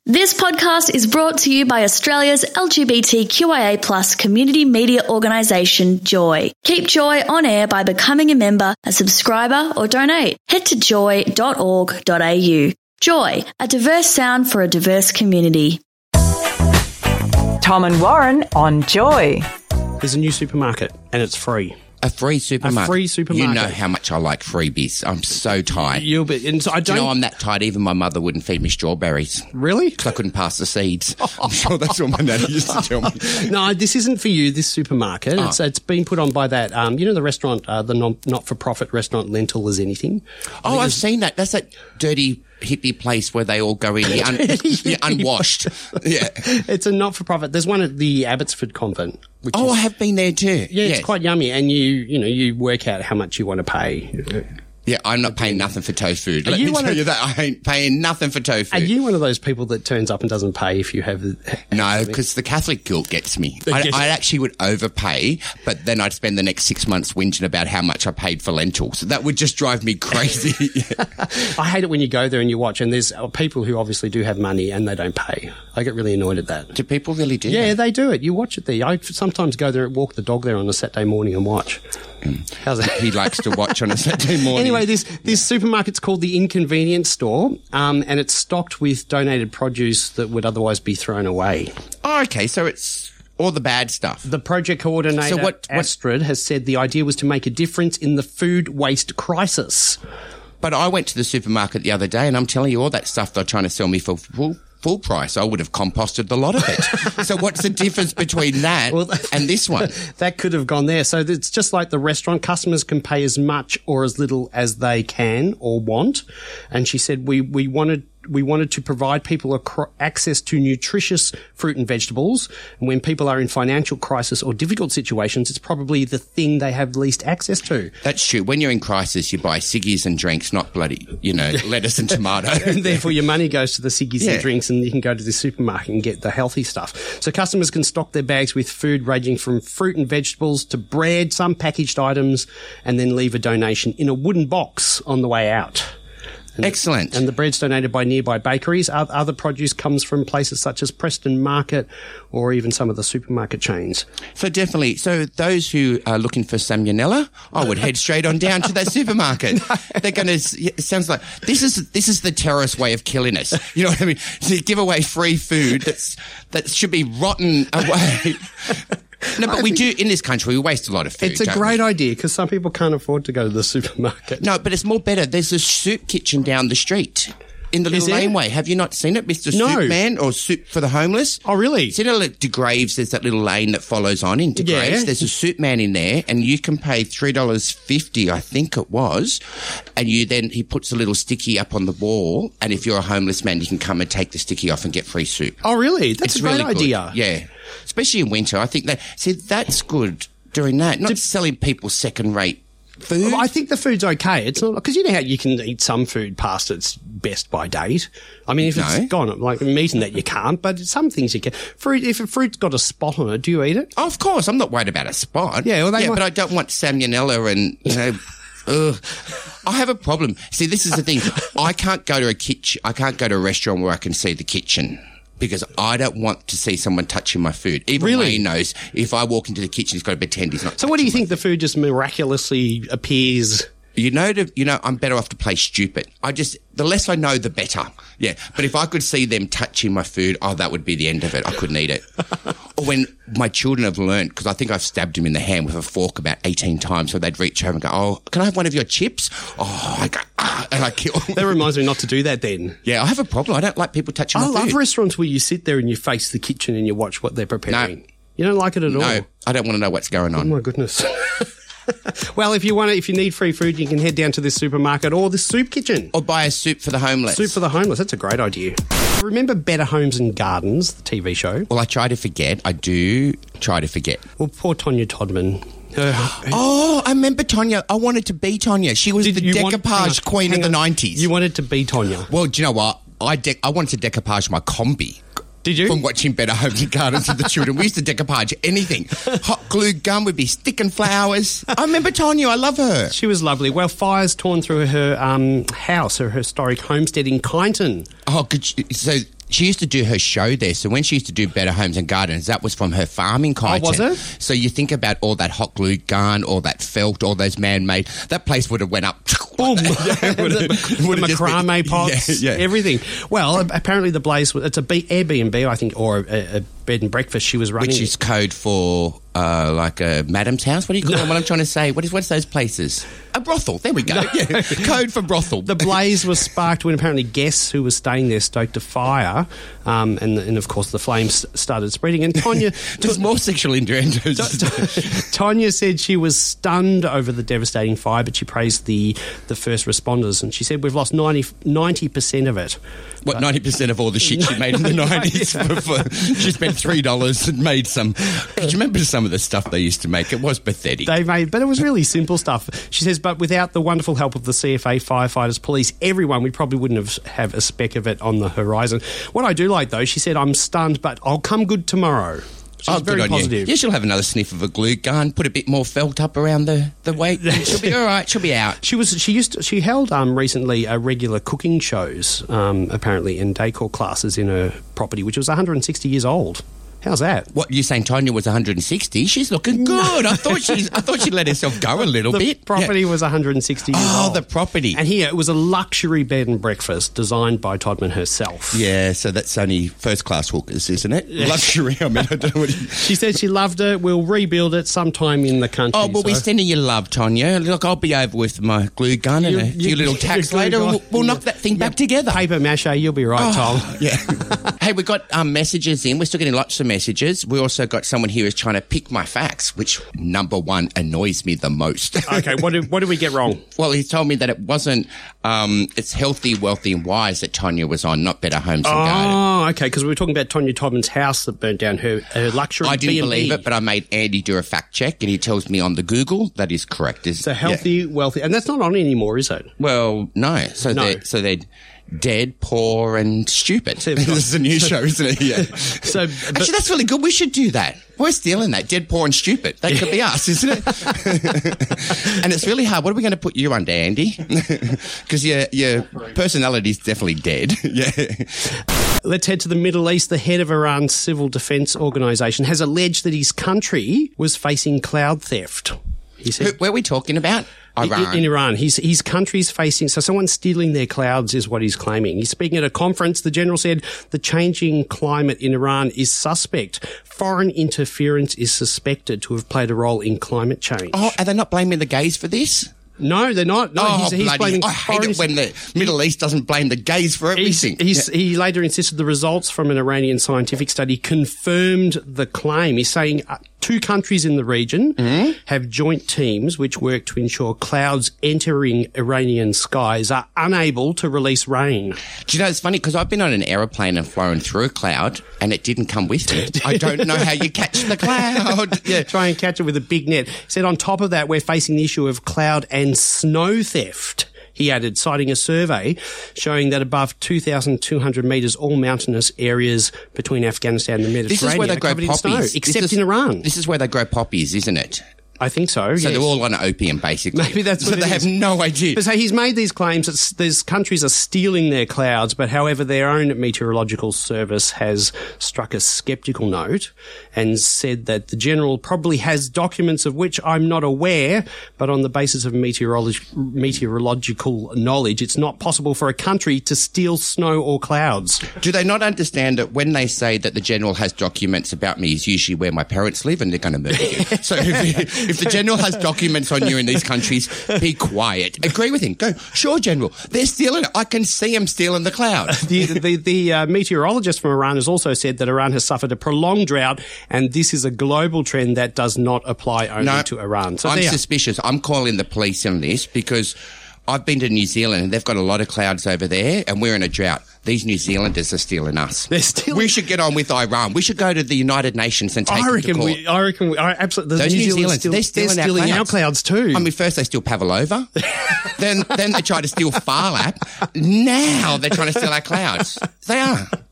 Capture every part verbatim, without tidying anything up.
This podcast is brought to you by Australia's L G B T Q I A plus community media organisation, Joy. Keep Joy on air by becoming a member, a subscriber or donate. Head to joy dot org dot a u. Joy, a diverse sound for a diverse community. Tom and Warren on Joy. There's a new supermarket and it's free. A free supermarket. A free supermarket. You know how much I like freebies. I'm so tight. You'll be, and so I Do don't. you know I'm that tight? Even my mother wouldn't feed me strawberries. Really? Because I couldn't pass the seeds. I'm sure that's what my nanny used to tell me. No, this isn't for you, this supermarket. Oh. It's it's been put on by that, um, you know the restaurant, uh, the non, not-for-profit restaurant Lentil as Anything? Oh, I've seen that. That's that dirty hippie place where they all go in. You're, un- you're unwashed. Yeah. It's a not-for-profit. There's one at the Abbotsford Convent. Which Oh, is, I have been there too. Yeah, Yes. it's quite yummy. And you, you know, you work out how much you want to pay. Yeah, I'm not paying nothing for tofu. Let you me one tell of- you that. I ain't paying nothing for tofu. Are you one of those people that turns up and doesn't pay if you have... No, because the Catholic guilt gets me. It I, gets- I actually would overpay, but then I'd spend the next six months whinging about how much I paid for lentils. That would just drive me crazy. Yeah. I hate it when you go there and you watch, and there's people who obviously do have money and they don't pay. I get really annoyed at that. Do people really do Yeah, that? they do it. You watch it there. I sometimes go there and walk the dog there on a Saturday morning and watch. How's that? He likes to watch on a Saturday morning. Anyway, this this supermarket's called the Inconvenience Store, um, and it's stocked with donated produce that would otherwise be thrown away. Oh, okay, so it's all the bad stuff. The project coordinator, So what- what- Astrid, has said the idea was to make a difference in the food waste crisis. But I went to the supermarket the other day, and I'm telling you, all that stuff they're trying to sell me for full, full price, I would have composted the lot of it. So what's the difference between that Well, and this one? That could have gone there. So it's just like the restaurant. Customers can pay as much or as little as they can or want. And she said, we, we wanted, we wanted to provide people acro- access to nutritious fruit and vegetables. And when people are in financial crisis or difficult situations, it's probably the thing they have least access to. That's true. When you're in crisis, you buy ciggies and drinks, not bloody, you know, lettuce and tomato. And therefore your money goes to the ciggies Yeah. and drinks, and you can go to the supermarket and get the healthy stuff. So customers can stock their bags with food ranging from fruit and vegetables to bread, some packaged items, and then leave a donation in a wooden box on the way out. And Excellent. And the bread's donated by nearby bakeries. Oth- Other produce comes from places such as Preston Market or even some of the supermarket chains. So definitely, so those who are looking for salmonella, I would head straight on down to that supermarket. They're going to, it sounds like, this is this is the terrorist way of killing us. You know what I mean? So you give away free food that's that should be rotten away. No, but we do, in this country, we waste a lot of food. It's a don't great we? idea because some people can't afford to go to the supermarket. No, but it's more better. There's a soup kitchen down the street. In the Is little there? laneway. Have you not seen it, Mister No. Soup Man or Soup for the Homeless? Oh, really? See, at De Graves, there's that little lane that follows on into Yeah. Graves. There's a soup man in there, and you can pay three dollars fifty, I think it was, and you then, he puts a little sticky up on the wall, and if you're a homeless man, you can come and take the sticky off and get free soup. Oh, really? That's It's a great really good. idea. Yeah. Especially in winter. I think that, see, that's good doing that, not selling people second-rate food. Well, I think the food's okay. It's not because you know how you can eat some food past its best by date. I mean, if it's No. gone like meat and that you can't, but some things you can. Fruit, if a fruit's got a spot on it, do you eat it? Of course, I'm not worried about a spot. Yeah, well, they yeah, might- but I don't want salmonella and, you know, ugh. I have a problem. See, this is the thing. I can't go to a kitchen. I can't go to a restaurant where I can see the kitchen because I don't want to see someone touching my food. Even Really? Wayne knows if I walk into the kitchen, he's got to pretend he's not. So, what do you touching think? The food just miraculously appears. my- You know, to, you know, I'm better off to play stupid. I just, the less I know, the better. Yeah. But if I could see them touching my food, oh, that would be the end of it. I couldn't eat it. Or when my children have learned, because I think I've stabbed him in the hand with a fork about eighteen times, so they'd reach over and go, oh, can I have one of your chips? Oh, I go, ah, and I kill That reminds me not to do that then. Yeah, I have a problem. I don't like people touching I my love food. restaurants where you sit there and you face the kitchen and you watch what they're preparing. No. You don't like it at all. No, I don't want to know what's going Oh on. my goodness. Well, if you want to, if you need free food, you can head down to this supermarket or the soup kitchen. Or buy a soup for the homeless. Soup for the homeless. That's a great idea. Remember Better Homes and Gardens, the T V show? Well, I try to forget. I do try to forget. Well, poor Tonya Todman. Her, Oh, I remember Tonya. I wanted to be Tonya. She was Did the you want- hang decoupage on, queen of hang the on. nineties. You wanted to be Tonya. Well, do you know what? I de- I wanted to decoupage my combi. Did you? From watching Better Homes and Gardens with the children. We used to decoupage anything. Hot glue gun would be sticking flowers. I remember Tonya. I love her. She was lovely. Well, fires torn through her um, house, her historic homestead in Kyneton. Oh, could you, so she used to do her show there. So when she used to do Better Homes and Gardens, that was from her farming kitchen. Oh, was it? So you think about all that hot glue gun, all that felt, all those man-made. That place would have went up. Boom. Yeah, the the macrame pots, yeah, yeah. everything. Well, apparently the Blaze, it's a B, Airbnb, I think, or a, a bed and breakfast she was running. Which is code for uh, like a madam's house. What do you call no. it? What I'm trying to say? What is what's those places? A brothel. There we go. No. Yeah. Code for brothel. The blaze was sparked when apparently guests who were staying there stoked a fire, um, and, and of course the flames started spreading. And Tonya, there's more sexual innuendos. Tonya said she was stunned over the devastating fire, but she praised the the first responders, and she said we've lost ninety percent of it. What, ninety percent of all the shit she made in the nineties? She spent three dollars and made some. Do you remember some of the stuff they used to make? It was pathetic. They made, but it was really simple stuff. She says, but without the wonderful help of the C F A, firefighters, police, everyone, we probably wouldn't have, have a speck of it on the horizon. What I do like, though, she said, I'm stunned, but I'll come good tomorrow. She's oh, very good on positive. You. Yeah, she'll have another sniff of a glue gun, put a bit more felt up around the, the weight. She'll be all right. She'll be out. She was. She used. To, she held um, recently a regular cooking shows, um, apparently, in decor classes in her property, which was one hundred sixty years old. How's that? What, you're saying Tonya was one hundred sixty? She's looking good. No. I thought she's. I thought she'd let herself go a little the bit. The property yeah. was one hundred sixty years oh, old. Oh, the property. And here, it was a luxury bed and breakfast designed by Todman herself. Yeah, so that's only first-class hookers, isn't it? Yeah. Luxury, I mean, I don't know what you... She said she loved it. We'll rebuild it sometime in the country. Oh, well, so. we're sending you love, Tonya. Look, I'll be over with my glue gun and you, a few you, little tacks later. We'll, we'll knock that thing back together. Paper mache, you'll be right, oh, Tom. Yeah. Hey, we've got um, messages in. We're still getting lots of messages. We also got someone here who's trying to pick my facts, which, number one, annoys me the most. Okay, what did, what did we get wrong? Well, he told me that it wasn't, um, it's Healthy, Wealthy and Wise that Tonya was on, not Better Homes and oh, Gardens. Oh, okay, because we were talking about Tonya Todman's house that burnt down, her, her luxury I didn't B and B. believe it, but I made Andy do a fact check, and he tells me on the Google that is correct. Is So Healthy, yeah. Wealthy, and that's not on anymore, is it? Well, no. So no. they're, so they're dead, poor and stupid. This is a new show, isn't it? Yeah. So, but, Actually, that's really good. We should do that. We're stealing that. Dead, poor and stupid. That could be us, isn't it? And it's really hard. What are we going to put you under, Andy? Because your, your personality's definitely dead. Yeah. Let's head to the Middle East. The head of Iran's civil defense organisation has alleged that his country was facing cloud theft. He said, Who, where are we talking about? Iran. In, in Iran. His, his country's facing... So someone's stealing their clouds is what he's claiming. He's speaking at a conference. The general said the changing climate in Iran is suspect. Foreign interference is suspected to have played a role in climate change. Oh, are they not blaming the gays for this? No, they're not. No, oh, he's, he's bloody, blaming I hate it when the Middle East doesn't blame the gays for everything. He's, he's, yeah. He later insisted the results from an Iranian scientific study confirmed the claim. He's saying uh, two countries in the region mm-hmm. have joint teams which work to ensure clouds entering Iranian skies are unable to release rain. Do you know, it's funny because I've been on an aeroplane and flown through a cloud and it didn't come with me. I don't know how you catch the cloud. Yeah, try and catch it with a big net. He said on top of that, we're facing the issue of cloud and snow theft. He added, citing a survey showing that above two thousand two hundred metres, all mountainous areas between Afghanistan and the Mediterranean this is where they are grow covered in poppies. snow, except is, in Iran. This is where they grow poppies, isn't it? I think so, So yes. they're all on opium, basically. Maybe that's so what they it have is. no idea. But so he's made these claims that these countries are stealing their clouds, but however their own meteorological service has struck a sceptical note and said that the general probably has documents of which I'm not aware, but on the basis of meteorolog- meteorological knowledge, it's not possible for a country to steal snow or clouds. Do they not understand that when they say that the general has documents about me is usually where my parents live and they're going to murder you? So if, if the general has documents on you in these countries, be quiet. Agree with him. Go, sure, General. They're stealing it. I can see them stealing the clouds. The, the, the uh, meteorologist from Iran has also said that Iran has suffered a prolonged drought, and this is a global trend that does not apply only no, to Iran. So I'm there. suspicious. I'm calling the police on this because I've been to New Zealand and they've got a lot of clouds over there and we're in a drought. These New Zealanders are stealing us. They're stealing. We should get on with Iran. We should go to the United Nations and take I them reckon to court. we. I reckon we. I absolutely. Those New, New Zealanders, Zealanders, still, they're stealing, they're stealing our, our clouds. clouds too. I mean, first they steal Pavlova, then then they try to steal Farlap. Now they're trying to steal our clouds. They are.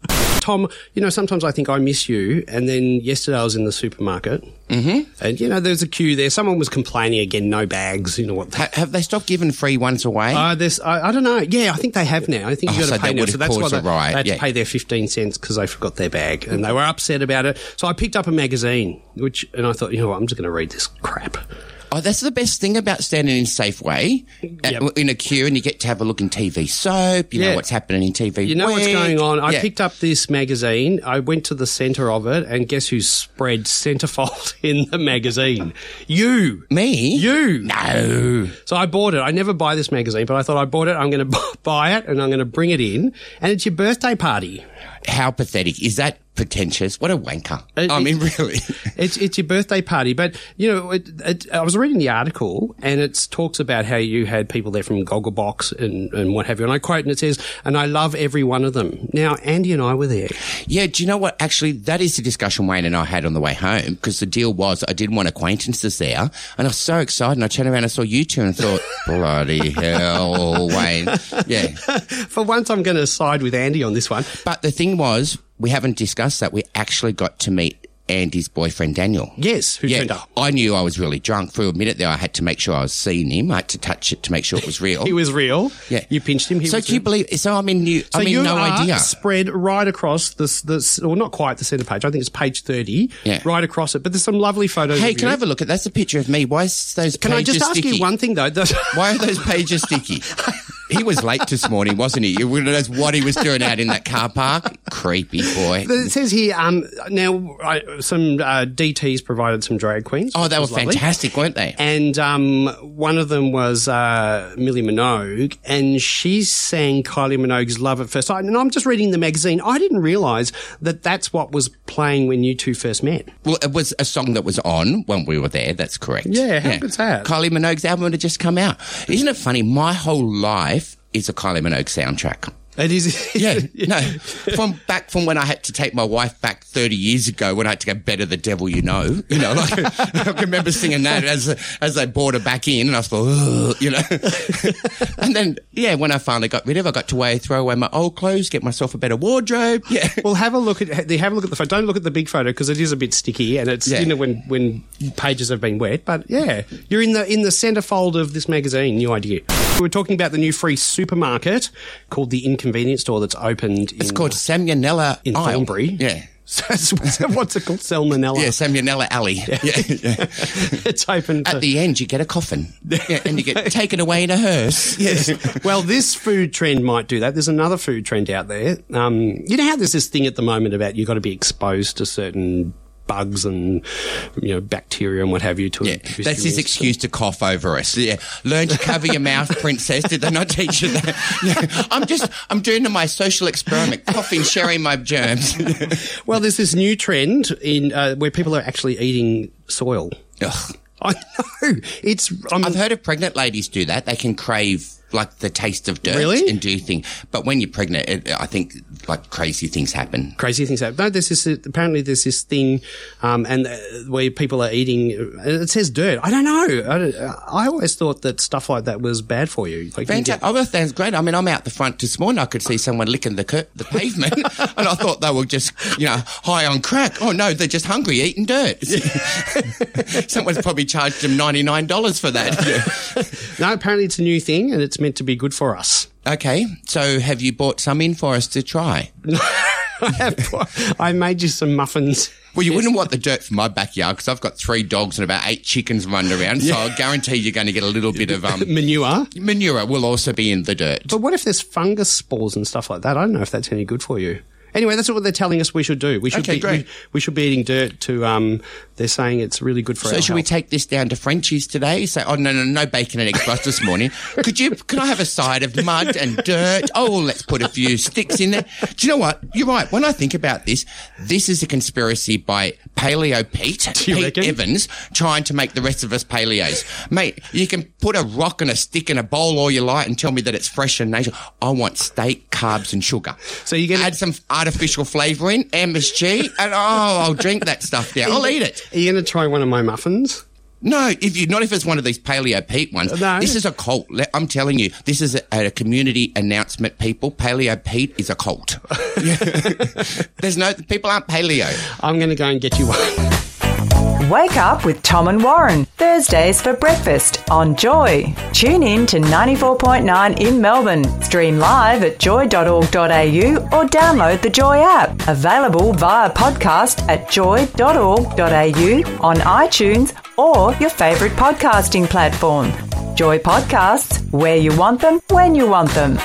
Tom, you know, sometimes I think I miss you. And then yesterday I was in the supermarket. Mm-hmm. And, you know, there's a queue there. Someone was complaining again, no bags, you know what. Ha- have they stopped giving free ones away? Uh, there's, I, I don't know. Yeah, I think they have now. I think you've Oh, got to so pay that now. would So have that's why caused they, a riot, they had yeah. to pay their fifteen cents because they forgot their bag. And they were upset about it. So I picked up a magazine, which, and I thought, you know what, I'm just going to read this crap. Oh, that's the best thing about standing in Safeway Yep. uh, in a queue, and you get to have a look in T V soap. You Yeah. know what's happening in T V. You know what's Week. going on? I Yeah. picked up this magazine. I went to the centre of it, and guess who's spread centrefold in the magazine? You. Me? You. No. So I bought it. I never buy this magazine, but I thought I bought it. I'm going to buy it, and I'm going to bring it in, and it's your birthday party. How pathetic. Is that pretentious? What a wanker. It- I mean, it- really. It's it's your birthday party, but you know, it, it, I was reading the article, and it talks about how you had people there from Gogglebox and, and what have you. And I quote, and it says, "And I love every one of them." Now, Andy and I were there. Yeah, do you know what? Actually, that is the discussion Wayne and I had on the way home, because the deal was I didn't want acquaintances there, and I was so excited, and I turned around and saw you two and thought, bloody hell, Wayne. Yeah. For once, I'm going to side with Andy on this one. But the thing was, we haven't discussed that. We actually got to meet Andy's boyfriend, Daniel. Yes, who yeah, turned up. I knew I was really drunk. For a minute there, I had to make sure I was seeing him. I had to touch it to make sure it was real. He was real. Yeah. You pinched him. He so was can you real. believe? So I'm in new. So I mean, you no are idea. spread right across this, this, or not quite the centre page. I think it's page thirty. Yeah. Right across it. But there's some lovely photos. Hey, of can you. I have a look at? That's a picture of me. Why is those Can I pages just ask sticky? you one thing though? The- Why are those pages sticky? He was late this morning, wasn't he? You wouldn't know what he was doing out in that car park. Creepy boy. It says here, um, now I, some uh, D Ts provided some drag queens. Oh, they were which was lovely. fantastic, weren't they? And um, one of them was uh, Millie Minogue, and she sang Kylie Minogue's Love at First Sight. And I'm just reading the magazine. I didn't realise that that's what was playing when you two first met. Well, it was a song that was on when we were there. That's correct. Yeah, how good's that? Kylie Minogue's album had just come out. Isn't it funny? My whole life is a Kylie Minogue soundtrack. It is. Yeah, no. From back from when I had to take my wife back thirty years ago when I had to go Better the Devil You Know. You know, like I can remember singing that as as they brought her back in, and I thought, ugh, you know. And then, yeah, when I finally got rid of her, I got to way, throw away my old clothes, get myself a better wardrobe. Yeah. Well, have a look at have a look at the photo. Don't look at the big photo because it is a bit sticky, and it's Yeah. you know when when pages have been wet. But yeah, you're in the in the centrefold of this magazine. New idea. We were talking about the new free supermarket called the Inconvenience Store that's opened. It's in, called Salmonella in Aisle. Thornbury. Yeah. So what's, what's it called? Salmonella. Yeah, Salmonella Alley. Yeah, yeah. It's open to, At the end, you get a coffin. Yeah, and you get taken away in a hearse. Yes. Well, this food trend might do that. There's another food trend out there. Um, you know how there's this thing at the moment about you've got to be exposed to certain bugs and, you know, bacteria and what have you to Yeah, that's his excuse to cough over us. Yeah, learn to cover your mouth, princess. Did they not teach you that? Yeah. I'm just, I'm doing my social experiment, coughing, sharing my germs. Well, there's this new trend in uh, where people are actually eating soil. Ugh. I know. It's. I'm, I've heard of pregnant ladies do that. They can crave like the taste of dirt Really? and do things. But when you're pregnant, it, I think like crazy things happen. Crazy things happen. No, there's this, apparently there's this thing, um, and uh, where people are eating, it says dirt. I don't know. I, don't, I always thought that stuff like that was bad for you. Like you Fantastic. get- Oh, that sounds great. I mean, I'm out the front this morning. I could see someone licking the cur- the pavement, and I thought they were just, you know, high on crack. Oh no, they're just hungry, eating dirt. Someone's probably charged them ninety-nine dollars for that. No, apparently it's a new thing, and it's meant to be good for us. Okay, so have you bought some in for us to try? I, have, I made you some muffins. Well, you wouldn't want the dirt from my backyard because I've got three dogs and about eight chickens running around, so I guarantee you're going to get a little bit of um, Manure. manure will also be in the dirt. But what if there's fungus spores and stuff like that? I don't know if that's any good for you. Anyway, that's what they're telling us we should do. We should Okay, be, great. We, we should be eating dirt to, um, they're saying it's really good for So our should we health. take this down to Frenchie's today? Say, oh, no, no, no bacon and eggs for us this morning. Could you, can I have a side of mud and dirt? Oh, let's put a few sticks in there. Do you know what? You're right. When I think about this, this is a conspiracy by Paleo Pete, Do you Pete reckon? Evans, trying to make the rest of us paleos. Mate, you can put a rock and a stick in a bowl all you like and tell me that it's fresh and natural. I want steak, carbs and sugar. So you're gonna- add some artificial flavour in, M S G, and oh, I'll drink that stuff now. I'll eat it. Are you going to try one of my muffins? No, if you not if it's one of these Paleo Pete ones. No. This is a cult. Le- I'm telling you, this is a, a community announcement. People, Paleo Pete is a cult. There's no people aren't paleo. I'm going to go and get you one. Wake up with Tom and Warren, Thursdays for breakfast on Joy. Tune in to ninety-four point nine in Melbourne. Stream live at joy dot org dot a u or download the Joy app. Available via podcast at joy dot org dot a u, on iTunes or your favourite podcasting platform. Joy Podcasts, where you want them, when you want them.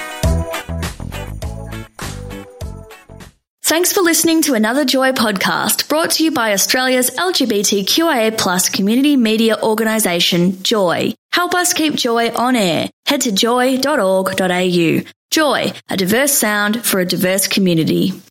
Thanks for listening to another Joy podcast brought to you by Australia's L G B T Q I A plus community media organisation, Joy. Help us keep Joy on air. Head to joy dot org dot a u. Joy, a diverse sound for a diverse community.